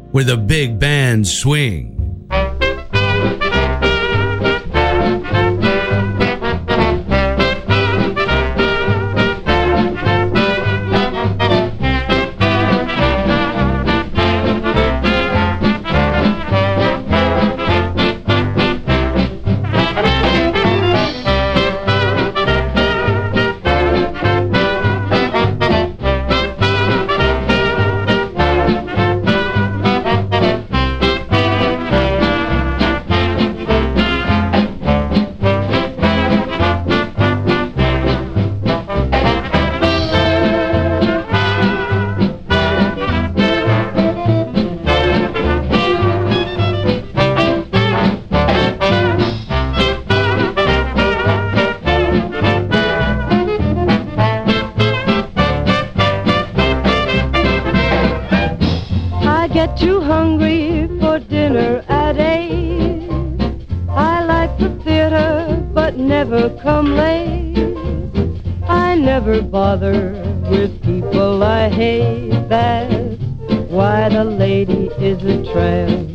with a big band swing. Too hungry for dinner at 8. I like the theater, but never come late. I never bother with people I hate. That's why the lady is a tramp.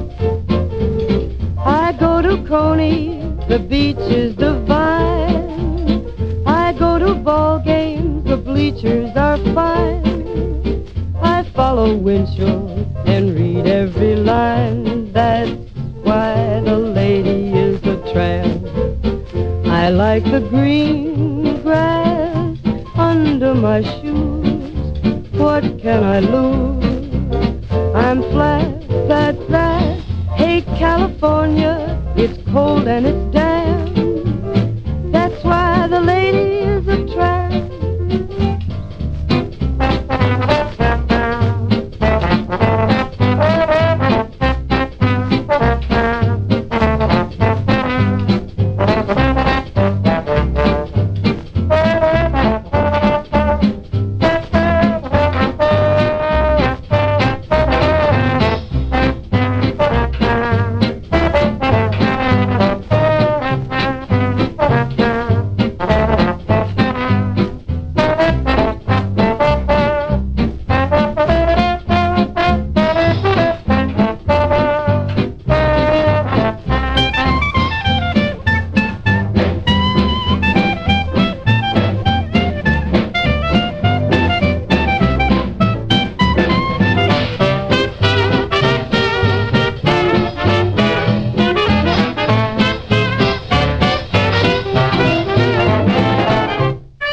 I go to Coney, the beach is divine. I go to ball games, the bleachers are fine. I follow Winchell and read every line. That's why the lady is a tramp. I like the green grass under my shoes. What can I lose? I'm flat, that's that. Hate California, it's cold and it's